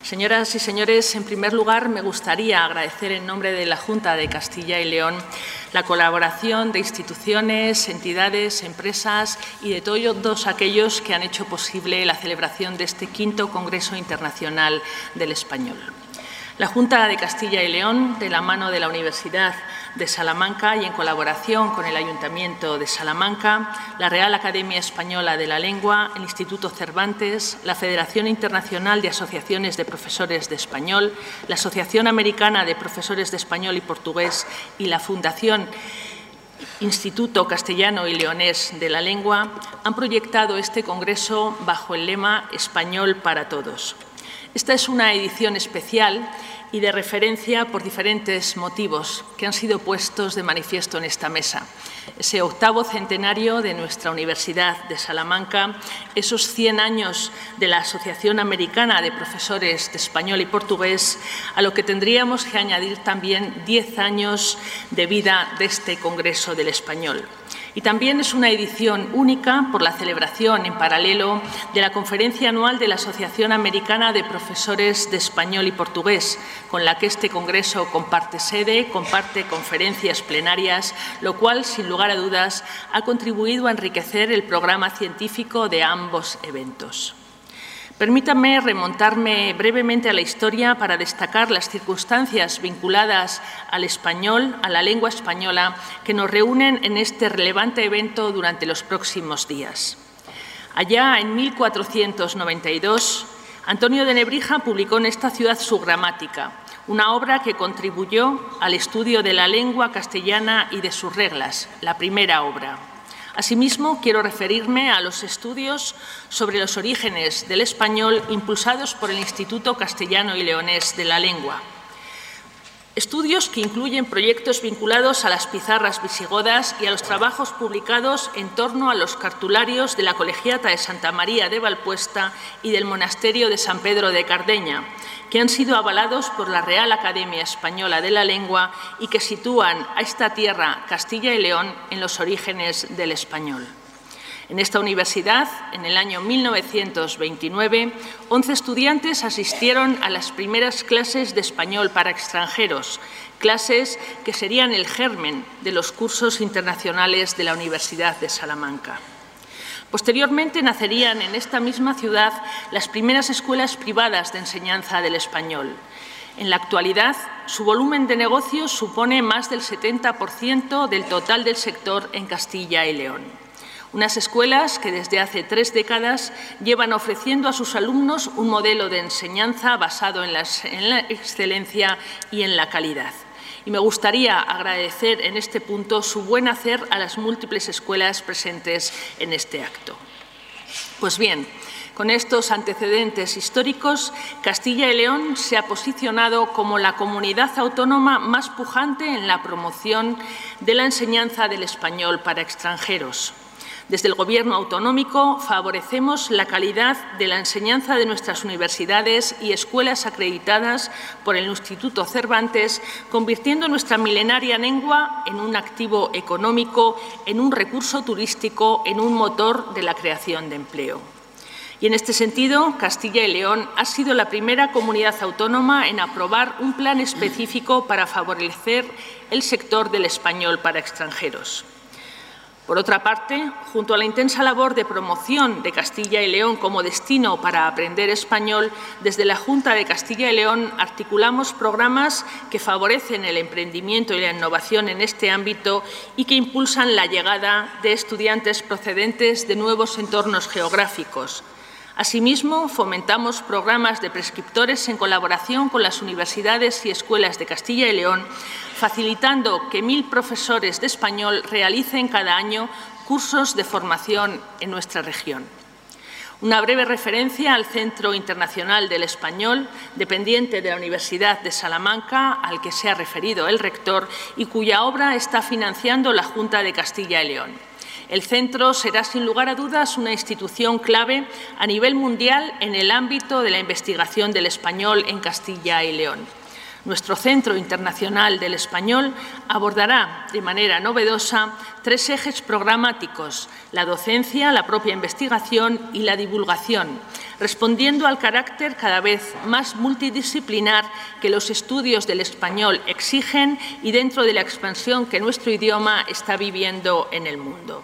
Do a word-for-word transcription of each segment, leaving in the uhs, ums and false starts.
Señoras y señores, en primer lugar, me gustaría agradecer en nombre de la Junta de Castilla y León la colaboración de instituciones, entidades, empresas y de todos aquellos que han hecho posible la celebración de este quinto Congreso Internacional del Español. La Junta de Castilla y León, de la mano de la Universidad de Salamanca y en colaboración con el Ayuntamiento de Salamanca, la Real Academia Española de la Lengua, el Instituto Cervantes, la Federación Internacional de Asociaciones de Profesores de Español, la Asociación Americana de Profesores de Español y Portugués y la Fundación Instituto Castellano y Leonés de la Lengua han proyectado este congreso bajo el lema Español para todos. Esta es una edición especial y de referencia por diferentes motivos que han sido puestos de manifiesto en esta mesa. Ese octavo centenario de nuestra Universidad de Salamanca, esos cien años de la Asociación Americana de Profesores de Español y Portugués, a lo que tendríamos que añadir también diez años de vida de este Congreso del Español. Y también es una edición única por la celebración en paralelo de la Conferencia Anual de la Asociación Americana de Profesores de Español y Portugués, con la que este Congreso comparte sede, comparte conferencias plenarias, lo cual, sin lugar a dudas, ha contribuido a enriquecer el programa científico de ambos eventos. Permítanme remontarme brevemente a la historia para destacar las circunstancias vinculadas al español, a la lengua española, que nos reúnen en este relevante evento durante los próximos días. Allá en mil cuatrocientos noventa y dos, Antonio de Nebrija publicó en esta ciudad su Gramática, una obra que contribuyó al estudio de la lengua castellana y de sus reglas, la primera obra. Asimismo, quiero referirme a los estudios sobre los orígenes del español impulsados por el Instituto Castellano y Leonés de la Lengua. Estudios que incluyen proyectos vinculados a las pizarras visigodas y a los trabajos publicados en torno a los cartularios de la Colegiata de Santa María de Valpuesta y del Monasterio de San Pedro de Cardeña, que han sido avalados por la Real Academia Española de la Lengua y que sitúan a esta tierra, Castilla y León, en los orígenes del español. En esta universidad, en el año mil novecientos veintinueve, once estudiantes asistieron a las primeras clases de español para extranjeros, clases que serían el germen de los cursos internacionales de la Universidad de Salamanca. Posteriormente nacerían en esta misma ciudad las primeras escuelas privadas de enseñanza del español. En la actualidad, su volumen de negocios supone más del setenta por ciento del total del sector en Castilla y León. Unas escuelas que desde hace tres décadas llevan ofreciendo a sus alumnos un modelo de enseñanza basado en la, en la excelencia y en la calidad. Y me gustaría agradecer en este punto su buen hacer a las múltiples escuelas presentes en este acto. Pues bien, con estos antecedentes históricos, Castilla y León se ha posicionado como la comunidad autónoma más pujante en la promoción de la enseñanza del español para extranjeros. Desde el Gobierno autonómico favorecemos la calidad de la enseñanza de nuestras universidades y escuelas acreditadas por el Instituto Cervantes, convirtiendo nuestra milenaria lengua en un activo económico, en un recurso turístico, en un motor de la creación de empleo. Y en este sentido, Castilla y León ha sido la primera comunidad autónoma en aprobar un plan específico para favorecer el sector del español para extranjeros. Por otra parte, junto a la intensa labor de promoción de Castilla y León como destino para aprender español, desde la Junta de Castilla y León articulamos programas que favorecen el emprendimiento y la innovación en este ámbito y que impulsan la llegada de estudiantes procedentes de nuevos entornos geográficos. Asimismo, fomentamos programas de prescriptores en colaboración con las universidades y escuelas de Castilla y León, facilitando que mil profesores de español realicen cada año cursos de formación en nuestra región. Una breve referencia al Centro Internacional del Español, dependiente de la Universidad de Salamanca, al que se ha referido el rector y cuya obra está financiando la Junta de Castilla y León. El centro será, sin lugar a dudas, una institución clave a nivel mundial en el ámbito de la investigación del español en Castilla y León. Nuestro Centro Internacional del Español abordará de manera novedosa tres ejes programáticos: la docencia, la propia investigación y la divulgación, respondiendo al carácter cada vez más multidisciplinar que los estudios del español exigen y dentro de la expansión que nuestro idioma está viviendo en el mundo.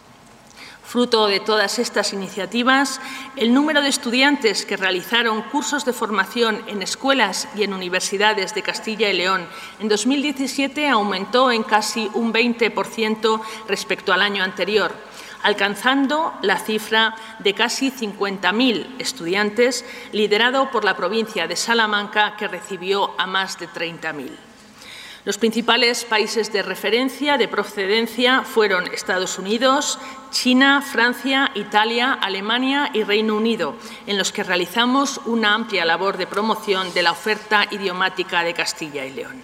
Fruto de todas estas iniciativas, el número de estudiantes que realizaron cursos de formación en escuelas y en universidades de Castilla y León en dos mil diecisiete aumentó en casi un veinte por ciento respecto al año anterior, alcanzando la cifra de casi cincuenta mil estudiantes, liderado por la provincia de Salamanca, que recibió a más de treinta mil. Los principales países de referencia de procedencia fueron Estados Unidos, China, Francia, Italia, Alemania y Reino Unido, en los que realizamos una amplia labor de promoción de la oferta idiomática de Castilla y León.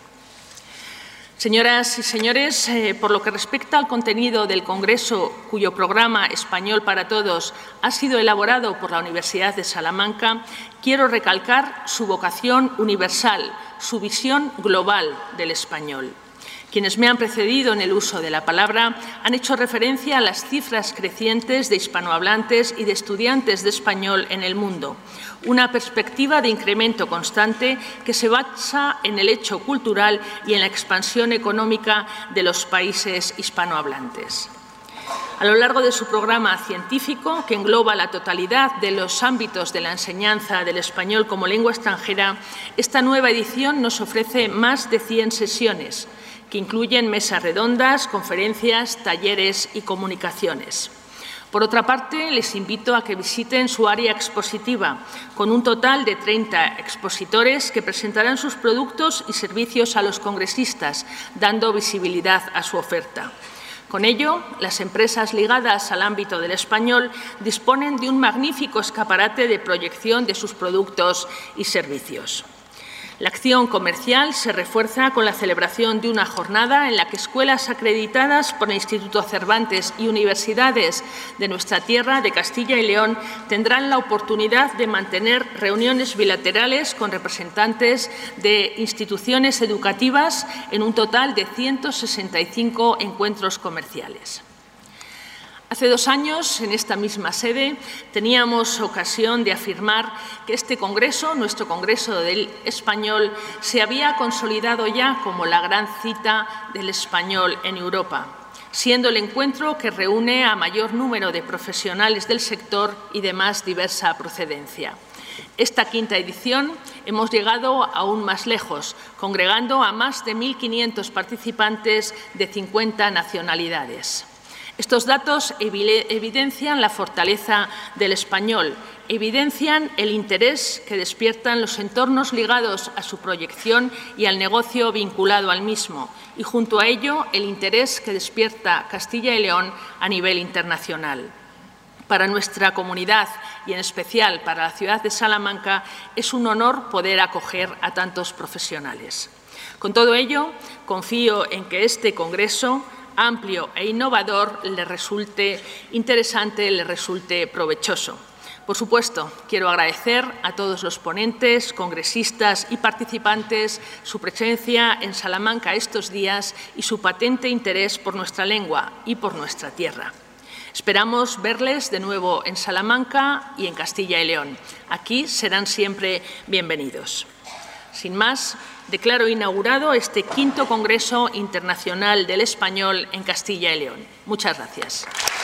Señoras y señores, eh, por lo que respecta al contenido del Congreso, cuyo programa Español para Todos ha sido elaborado por la Universidad de Salamanca, quiero recalcar su vocación universal, su visión global del español. Quienes me han precedido en el uso de la palabra han hecho referencia a las cifras crecientes de hispanohablantes y de estudiantes de español en el mundo, una perspectiva de incremento constante que se basa en el hecho cultural y en la expansión económica de los países hispanohablantes. A lo largo de su programa científico, que engloba la totalidad de los ámbitos de la enseñanza del español como lengua extranjera, esta nueva edición nos ofrece más de cien sesiones, que incluyen mesas redondas, conferencias, talleres y comunicaciones. Por otra parte, les invito a que visiten su área expositiva, con un total de treinta expositores que presentarán sus productos y servicios a los congresistas, dando visibilidad a su oferta. Con ello, las empresas ligadas al ámbito del español disponen de un magnífico escaparate de proyección de sus productos y servicios. La acción comercial se refuerza con la celebración de una jornada en la que escuelas acreditadas por el Instituto Cervantes y universidades de nuestra tierra, de Castilla y León, tendrán la oportunidad de mantener reuniones bilaterales con representantes de instituciones educativas en un total de ciento sesenta y cinco encuentros comerciales. Hace dos años, en esta misma sede, teníamos ocasión de afirmar que este Congreso, nuestro Congreso del Español, se había consolidado ya como la gran cita del español en Europa, siendo el encuentro que reúne a mayor número de profesionales del sector y de más diversa procedencia. Esta quinta edición hemos llegado aún más lejos, congregando a más de mil quinientos participantes de cincuenta nacionalidades. Estos datos evidencian la fortaleza del español, evidencian el interés que despiertan los entornos ligados a su proyección y al negocio vinculado al mismo, y junto a ello el interés que despierta Castilla y León a nivel internacional. Para nuestra comunidad y en especial para la ciudad de Salamanca es un honor poder acoger a tantos profesionales. Con todo ello, confío en que este congreso amplio e innovador le resulte interesante, le resulte provechoso. Por supuesto, quiero agradecer a todos los ponentes, congresistas y participantes su presencia en Salamanca estos días y su patente interés por nuestra lengua y por nuestra tierra. Esperamos verles de nuevo en Salamanca y en Castilla y León. Aquí serán siempre bienvenidos. Sin más, declaro inaugurado este quinto Congreso Internacional del Español en Castilla y León. Muchas gracias.